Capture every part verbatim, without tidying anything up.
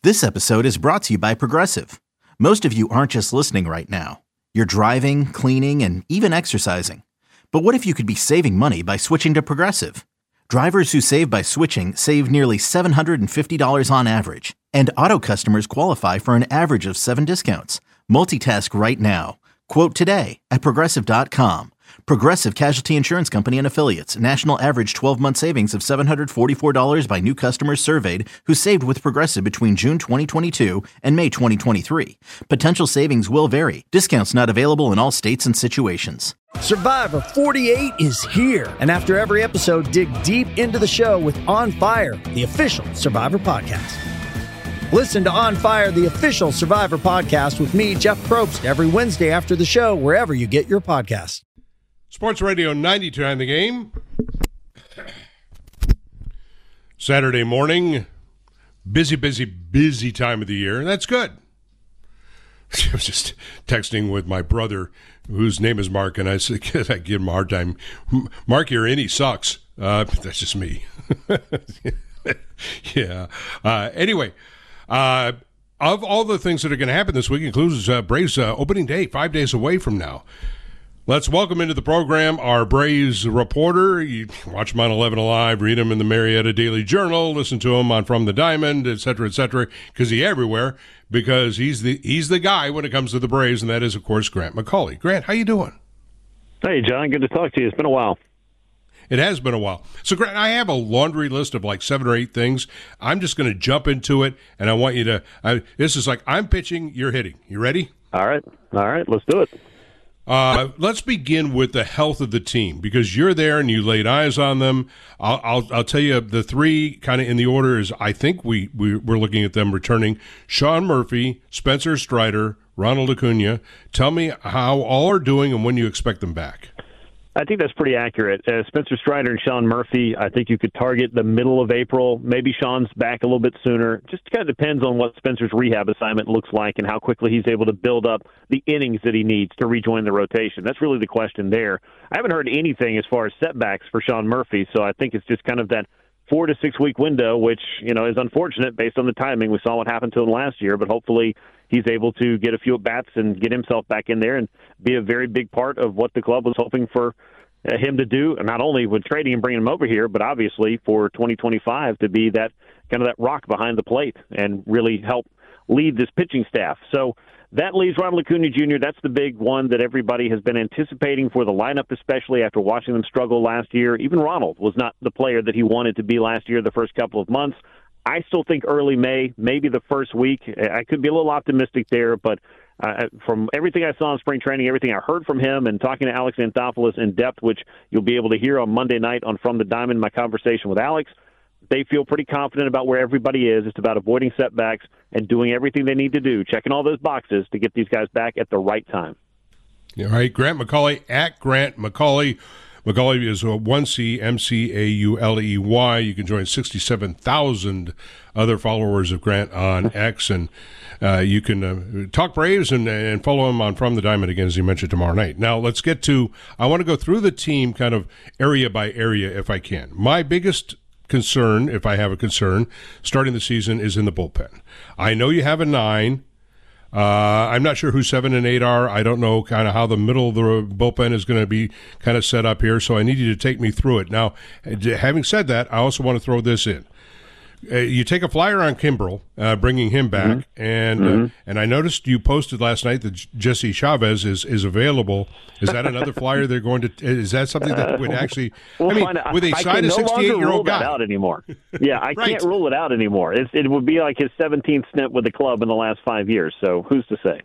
This episode is brought to you by Progressive. Most of you aren't just listening right now. You're driving, cleaning, and even exercising. But what if you could be saving money by switching to Progressive? Drivers who save by switching save nearly seven hundred fifty dollars on average. And auto customers qualify for an average of seven discounts. Multitask right now. Quote today at Progressive dot com. Progressive Casualty Insurance Company and Affiliates. National average twelve-month savings of seven hundred forty-four dollars by new customers surveyed who saved with Progressive between June twenty twenty-two and May twenty twenty-three. Potential savings will vary. Discounts not available in all states and situations. Survivor forty-eight is here. And after every episode, dig deep into the show with On Fire, the official Survivor podcast. Listen to On Fire, the official Survivor podcast with me, Jeff Probst, every Wednesday after the show, wherever you get your podcasts. Sports Radio ninety-two on the game. Saturday morning. Busy, busy, busy time of the year. That's good. I was just texting with my brother, whose name is Mark, and I said, I give him a hard time. Mark, you're in, he sucks. Uh, that's just me. yeah. Uh, anyway, uh, of all the things that are going to happen this week, includes uh, Braves uh, opening day, five days away from now. Let's welcome into the program our Braves reporter. You watch him on eleven Alive, read him in the Marietta Daily Journal, listen to him on From the Diamond, et cetera, et cetera, because he's everywhere, because he's the he's the guy when it comes to the Braves, and that is, of course, Grant McAuley. Grant, how you doing? Hey, John. Good to talk to you. It's been a while. It has been a while. So, Grant, I have a laundry list of like seven or eight things. I'm just going to jump into it, and I want you to I, – this is like I'm pitching, you're hitting. You ready? All right. All right. Let's do it. Uh, let's begin with the health of the team, because you're there and you laid eyes on them. I'll, I'll, I'll tell you the three kind of in the order is I think we, we, we're looking at them returning. Sean Murphy, Spencer Strider, Ronald Acuna. Tell me how all are doing and when you expect them back. I think that's pretty accurate. Uh, Spencer Strider and Sean Murphy, I think you could target the middle of April. Maybe Sean's back a little bit sooner. Just kind of depends on what Spencer's rehab assignment looks like and how quickly he's able to build up the innings that he needs to rejoin the rotation. That's really the question there. I haven't heard anything as far as setbacks for Sean Murphy, so I think it's just kind of that four to six week window, which, you know, is unfortunate based on the timing. We saw what happened to him last year, but hopefully he's able to get a few at-bats and get himself back in there and be a very big part of what the club was hoping for uh, him to do, and not only with trading and bringing him over here, but obviously for twenty twenty-five to be that kind of that rock behind the plate and really help lead this pitching staff. So that leaves Ronald Acuna Junior That's the big one that everybody has been anticipating for the lineup, especially after watching them struggle last year. Even Ronald was not the player that he wanted to be last year the first couple of months. I still think early May, maybe the first week. I could be a little optimistic there, but uh, from everything I saw in spring training, everything I heard from him, and talking to Alex Anthopoulos in depth, which you'll be able to hear on Monday night on From the Diamond, my conversation with Alex, they feel pretty confident about where everybody is. It's about avoiding setbacks and doing everything they need to do, checking all those boxes to get these guys back at the right time. All right, Grant McAuley, at Grant McAuley. McAuley is a one C, M C A U L E Y. You can join sixty-seven thousand other followers of Grant on X, and uh, you can uh, talk Braves and, and follow him on From the Diamond again, as you mentioned, tomorrow night. Now, let's get to – I want to go through the team kind of area by area if I can. My biggest concern, if I have a concern, starting the season is in the bullpen. I know you have a nine. Uh, I'm not sure who seven and eight are. I don't know kind of how the middle of the bullpen is going to be kind of set up here, so I need you to take me through it. Now, having said that, I also want to throw this in. Uh, you take a flyer on Kimbrel, uh, bringing him back, mm-hmm. and mm-hmm. Uh, and I noticed you posted last night that Jesse Chavez is, is available. Is that another flyer they're going to? Is that something that would actually? We'll I mean, find out. with a side of sixty-eight-year-old guy, that out anymore. Yeah, I right. can't rule it out anymore. It's, it would be like his seventeenth stint with the club in the last five years. So who's to say?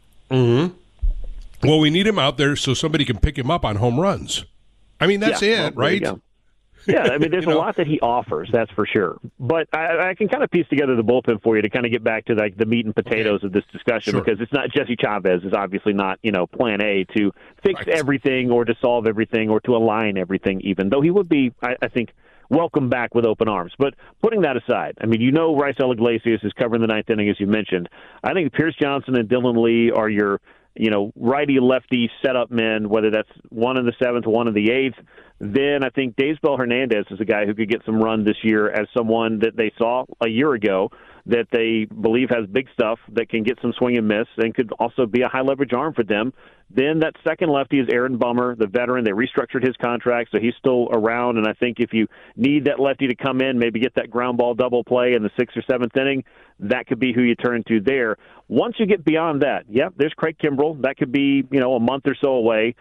Mm-hmm. Well, we need him out there so somebody can pick him up on home runs. I mean, that's yeah, it, well, right? Yeah, I mean, there's you know? a lot that he offers, that's for sure. But I, I can kind of piece together the bullpen for you to kind of get back to like the meat and potatoes okay. of this discussion, sure. because it's not Jesse Chavez is obviously not, you know, plan A to fix right. everything or to solve everything or to align everything even, though he would be, I, I think, welcome back with open arms. But putting that aside, I mean, you know Raisel Iglesias is covering the ninth inning, as you mentioned. I think Pierce Johnson and Dylan Lee are your, you know, righty-lefty setup men, whether that's one in the seventh, one in the eighth. Then I think Daysbel Hernandez is a guy who could get some run this year as someone that they saw a year ago that they believe has big stuff that can get some swing and miss and could also be a high-leverage arm for them. Then that second lefty is Aaron Bummer, the veteran. They restructured his contract, so he's still around. And I think if you need that lefty to come in, maybe get that ground ball double play in the sixth or seventh inning, that could be who you turn to there. Once you get beyond that, yeah, there's Craig Kimbrell. That could be, you know, a month or so away.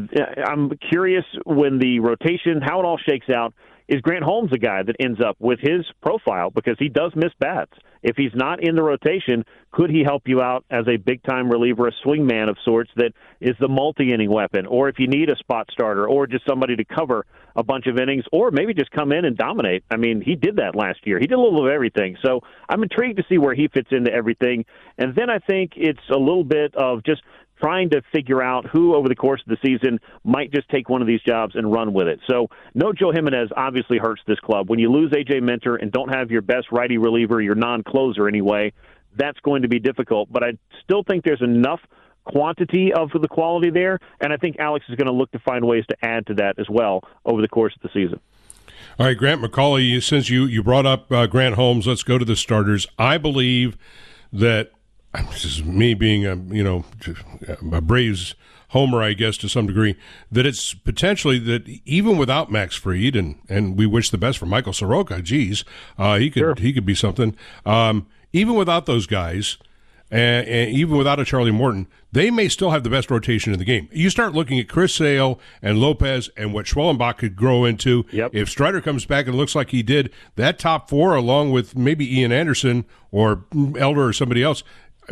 I'm curious when the rotation, how it all shakes out. Is Grant Holmes a guy that ends up with his profile because he does miss bats? If he's not in the rotation, could he help you out as a big-time reliever, a swingman of sorts that is the multi-inning weapon? Or if you need a spot starter or just somebody to cover a bunch of innings or maybe just come in and dominate. I mean, he did that last year. He did a little of everything. So I'm intrigued to see where he fits into everything. And then I think it's a little bit of just trying to figure out who over the course of the season might just take one of these jobs and run with it. So no Joe Jimenez obviously hurts this club. When you lose A J Minter and don't have your best righty reliever, your non-closer anyway, that's going to be difficult. But I still think there's enough quantity of the quality there, and I think Alex is going to look to find ways to add to that as well over the course of the season. All right, Grant McAuley, since you, you brought up uh, Grant Holmes, let's go to the starters. I believe that this is me being a, you know, a Braves homer, I guess, to some degree, that it's potentially that even without Max Fried, and, and we wish the best for Michael Soroka, geez, uh, he could Sure. he could be something. Um, even without those guys, and, and even without a Charlie Morton, they may still have the best rotation in the game. You start looking at Chris Sale and Lopez and what Schwellenbach could grow into. Yep. If Strider comes back and looks like he did, that top four, along with maybe Ian Anderson or Elder or somebody else,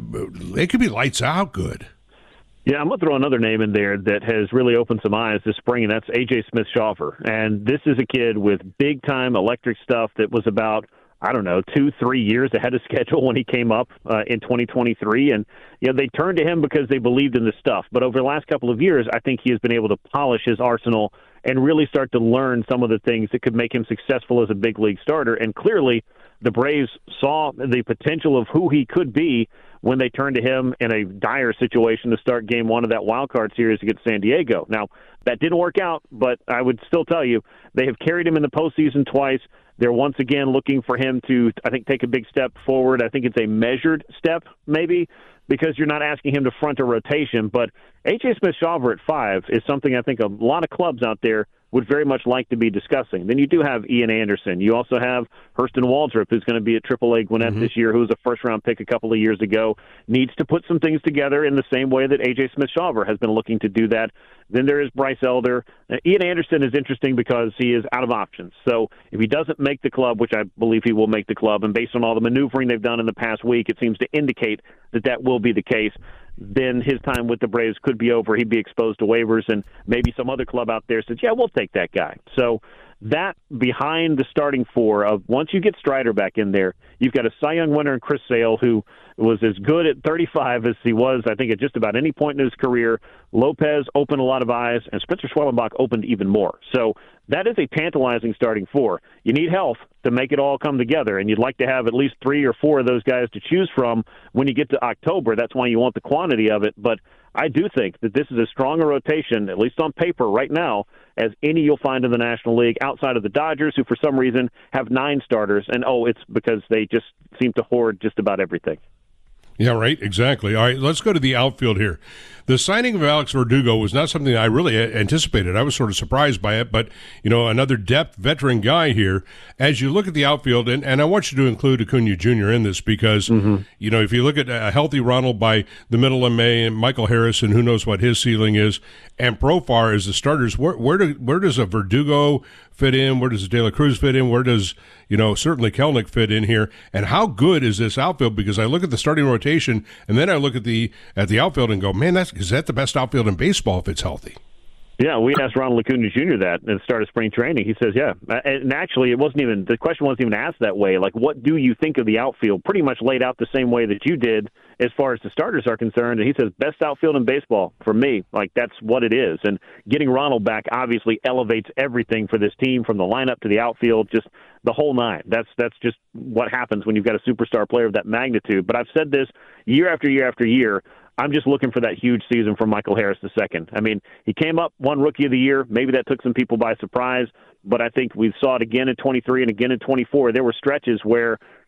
they could be lights out good. Yeah, I'm going to throw another name in there that has really opened some eyes this spring, and that's A J Smith-Shawver. And this is a kid with big-time electric stuff that was about, I don't know, two, three years ahead of schedule when he came up uh, in twenty twenty-three. And, you know, they turned to him because they believed in this stuff. But over the last couple of years, I think he has been able to polish his arsenal and really start to learn some of the things that could make him successful as a big league starter. And clearly, the Braves saw the potential of who he could be when they turned to him in a dire situation to start game one of that wild card series against San Diego. Now, that didn't work out, but I would still tell you they have carried him in the postseason twice. They're once again looking for him to, I think, take a big step forward. I think it's a measured step, maybe, because you're not asking him to front a rotation. But A J Smith-Shawver at five is something I think a lot of clubs out there would very much like to be discussing. Then you do have Ian Anderson. You also have Hurston Waldrop, who's going to be at triple A Gwinnett mm-hmm. this year, who was a first-round pick a couple of years ago, needs to put some things together in the same way that A J Smith-Shawver has been looking to do that. Then there is Bryce Elder. Uh, Ian Anderson is interesting because he is out of options. So if he doesn't make the club, which I believe he will make the club, and based on all the maneuvering they've done in the past week, it seems to indicate that that will be the case, then his time with the Braves could be over. He'd be exposed to waivers, and maybe some other club out there says, yeah, we'll take that guy. So that behind the starting four of once you get Strider back in there, you've got a Cy Young winner in Chris Sale, who was as good at thirty-five as he was, I think, at just about any point in his career. Lopez opened a lot of eyes, and Spencer Schwellenbach opened even more. So that is a tantalizing starting four. You need health to make it all come together, and you'd like to have at least three or four of those guys to choose from when you get to October. That's why you want the quantity of it. But I do think that this is as strong a rotation, at least on paper right now, as any you'll find in the National League outside of the Dodgers, who for some reason have nine starters. And, oh, it's because they just seem to hoard just about everything. Yeah, right, exactly. All right, let's go to the outfield here. The signing of Alex Verdugo was not something I really anticipated. I was sort of surprised by it, but, you know, another depth veteran guy here. As you look at the outfield, and, and I want you to include Acuna Junior in this because, mm-hmm. you know, if you look at a healthy Ronald by the middle of May and Michael Harrison, who knows what his ceiling is, and Profar as the starters, where, where, do, where does a Verdugo fit in? Where does De La Cruz fit in? Where does, you know, certainly Kelenic fit in here? And how good is this outfield? Because I look at the starting rotation, and then I look at the at the outfield and go, man, that's is that the best outfield in baseball if it's healthy? Yeah, we asked Ronald Acuna Junior that at the start of spring training. He says, yeah. And actually, it wasn't even, the question wasn't even asked that way. Like, what do you think of the outfield? Pretty much laid out the same way that you did as far as the starters are concerned. And he says, best outfield in baseball for me. Like, that's what it is. And getting Ronald back obviously elevates everything for this team, from the lineup to the outfield, just the whole nine. That's that's just what happens when you've got a superstar player of that magnitude. But I've said this year after year after year. I'm just looking for that huge season from Michael Harris the second. I mean, he came up, won Rookie of the Year. Maybe that took some people by surprise, but I think we saw it again in twenty-three and again in twenty-four. There were stretches where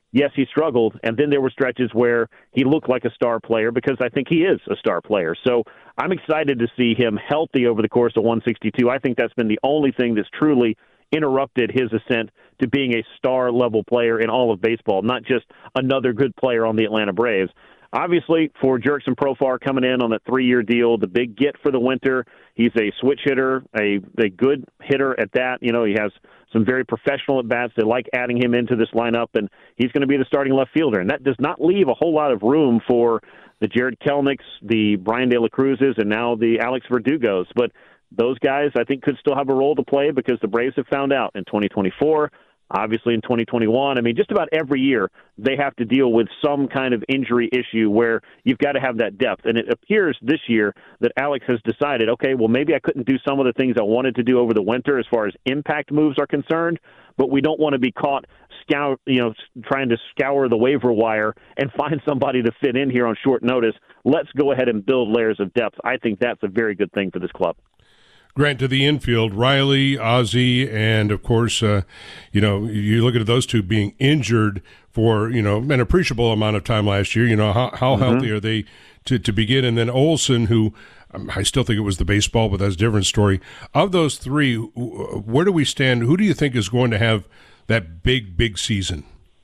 yes, he struggled, and then there were stretches where he looked like a star player because I think he is a star player. So I'm excited to see him healthy over the course of one sixty-two. I think that's been the only thing that's truly interrupted his ascent to being a star-level player in all of baseball, not just another good player on the Atlanta Braves. Obviously, for Jurickson Profar coming in on a three-year deal, the big get for the winter, he's a switch hitter, a, a good hitter at that. You know, he has some very professional at-bats. They like adding him into this lineup, and he's going to be the starting left fielder. And that does not leave a whole lot of room for the Jared Kelnicks, the Brian De La Cruzes, and now the Alex Verdugos. But those guys, I think, could still have a role to play because the Braves have found out in twenty twenty-four, obviously in twenty twenty-one. I mean, just about every year they have to deal with some kind of injury issue where you've got to have that depth. And it appears this year that Alex has decided, okay, well, maybe I couldn't do some of the things I wanted to do over the winter as far as impact moves are concerned, but we don't want to be caught scour, you know, trying to scour the waiver wire and find somebody to fit in here on short notice. Let's go ahead and build layers of depth. I think that's a very good thing for this club. Grant, to the infield, Riley, Ozzie, and, of course, uh, you know, you look at those two being injured for, you know, an appreciable amount of time last year. You know, how, how mm-hmm. healthy are they to, to begin? And then Olson, who um, I still think it was the baseball, but that's a different story. Of those three, where do we stand? Who do you think is going to have that big, big season?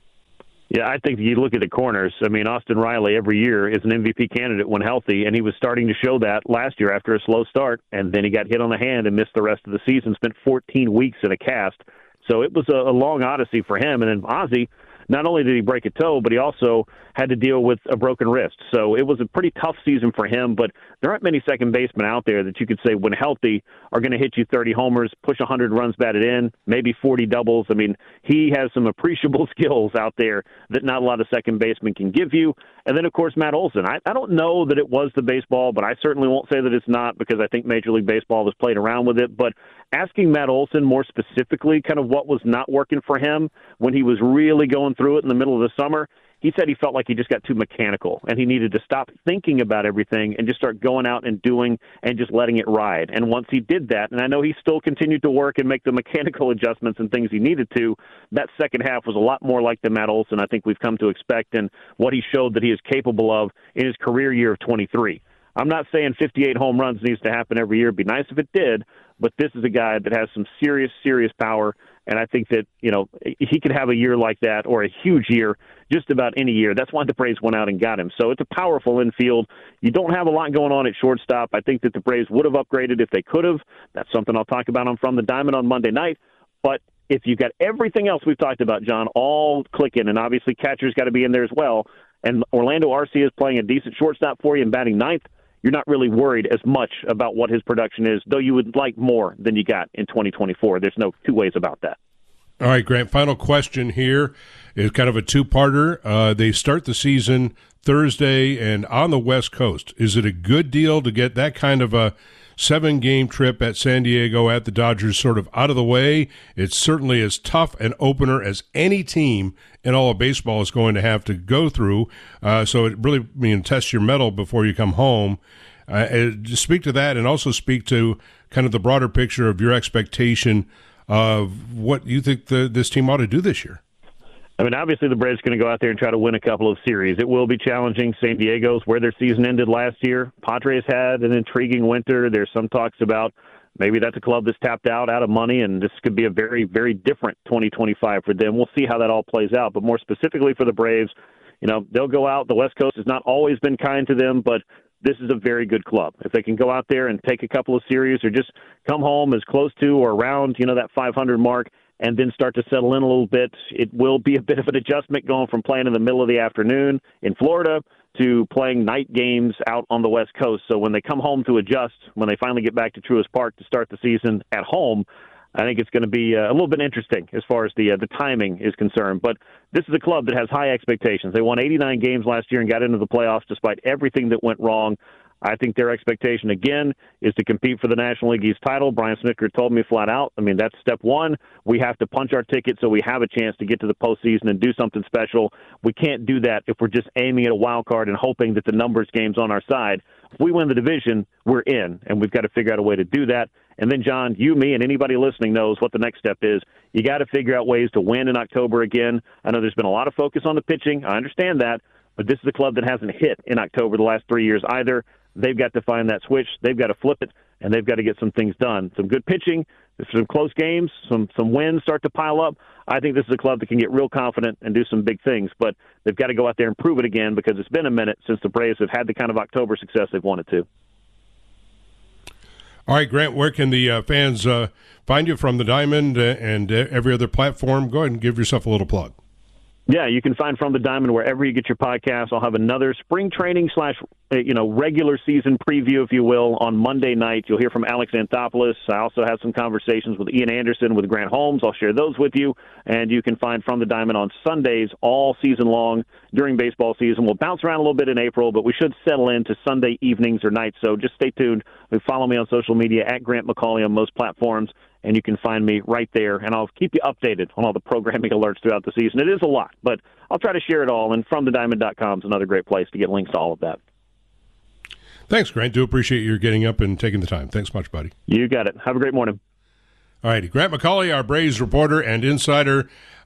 Yeah, I think you look at the corners. I mean, Austin Riley every year is an M V P candidate when healthy, and he was starting to show that last year after a slow start, and then he got hit on the hand and missed the rest of the season, spent fourteen weeks in a cast. So it was a, a long odyssey for him. And then Ozzie, not only did he break a toe, but he also had to deal with a broken wrist. So it was a pretty tough season for him, but there aren't many second basemen out there that you could say, when healthy, are going to hit you thirty homers, push one hundred runs batted in, maybe forty doubles. I mean, he has some appreciable skills out there that not a lot of second basemen can give you. And then, of course, Matt Olson. I, I don't know that it was the baseball, but I certainly won't say that it's not because I think Major League Baseball has played around with it. But asking Matt Olson more specifically kind of what was not working for him when he was really going through it in the middle of the summer, he said he felt like he just got too mechanical and he needed to stop thinking about everything and just start going out and doing and just letting it ride. And once he did that, and I know he still continued to work and make the mechanical adjustments and things he needed to, that second half was a lot more like the Matt Olson I think we've come to expect and what he showed that he is capable of in his career year of twenty-three. I'm not saying fifty-eight home runs needs to happen every year. It'd be nice if it did, but this is a guy that has some serious, serious power, and I think that, you know, he could have a year like that or a huge year just about any year. That's why the Braves went out and got him. So it's a powerful infield. You don't have a lot going on at shortstop. I think that the Braves would have upgraded if they could have. That's something I'll talk about on From the Diamond on Monday night. But if you've got everything else we've talked about, John, all clicking, and obviously catcher's got to be in there as well, and Orlando Arcia is playing a decent shortstop for you and batting ninth, you're not really worried as much about what his production is, though you would like more than you got in twenty twenty-four. There's no two ways about that. All right, Grant, final question here is kind of a two-parter. Uh, they start the season Thursday and on the West Coast. Is it a good deal to get that kind of a seven-game trip at San Diego at the Dodgers sort of out of the way? It's certainly as tough an opener as any team in all of baseball is going to have to go through. Uh, so it really, I mean, tests your mettle before you come home. Uh, just speak to that and also speak to kind of the broader picture of your expectation of what you think the, this team ought to do this year. I mean, obviously the Braves are going to go out there and try to win a couple of series. It will be challenging. San Diego's where their season ended last year. Padres had an intriguing winter. There's some talks about maybe that's a club that's tapped out, out of money, and this could be a very, very different twenty twenty-five for them. We'll see how that all plays out. But more specifically for the Braves, you know, they'll go out. The West Coast has not always been kind to them, but this is a very good club. If they can go out there and take a couple of series or just come home as close to or around, you know, that five hundred mark and then start to settle in a little bit, it will be a bit of an adjustment going from playing in the middle of the afternoon in Florida to playing night games out on the West Coast. So when they come home to adjust, when they finally get back to Truist Park to start the season at home, I think it's going to be a little bit interesting as far as the uh, the timing is concerned. But this is a club that has high expectations. They won eighty-nine games last year and got into the playoffs despite everything that went wrong. I think their expectation, again, is to compete for the National League East title. Brian Snitker told me flat out, I mean, that's step one. We have to punch our ticket so we have a chance to get to the postseason and do something special. We can't do that if we're just aiming at a wild card and hoping that the numbers game's on our side. If we win the division, we're in, and we've got to figure out a way to do that. And then, John, you, me, and anybody listening knows what the next step is. You got to figure out ways to win in October again. I know there's been a lot of focus on the pitching. I understand that. But this is a club that hasn't hit in October the last three years either. They've got to find that switch. They've got to flip it, and they've got to get some things done. Some good pitching, some close games, some some wins start to pile up. I think this is a club that can get real confident and do some big things. But they've got to go out there and prove it again because it's been a minute since the Braves have had the kind of October success they've wanted to. All right, Grant, where can the uh, fans uh, find you from the Diamond uh, and uh, every other platform? Go ahead and give yourself a little plug. Yeah, you can find From the Diamond wherever you get your podcasts. I'll have another spring training slash, you know, regular season preview, if you will, on Monday night. You'll hear from Alex Anthopoulos. I also have some conversations with Ian Anderson, with Grant Holmes. I'll share those with you. And you can find From the Diamond on Sundays all season long during baseball season. We'll bounce around a little bit in April, but we should settle into Sunday evenings or nights. So just stay tuned. Follow me on social media at Grant McCauley on most platforms. And you can find me right there, and I'll keep you updated on all the programming alerts throughout the season. It is a lot, but I'll try to share it all, and from the diamond dot com is another great place to get links to all of that. Thanks, Grant. Do appreciate your getting up and taking the time. Thanks much, buddy. You got it. Have a great morning. All righty. Grant McCauley, our Braves reporter and insider.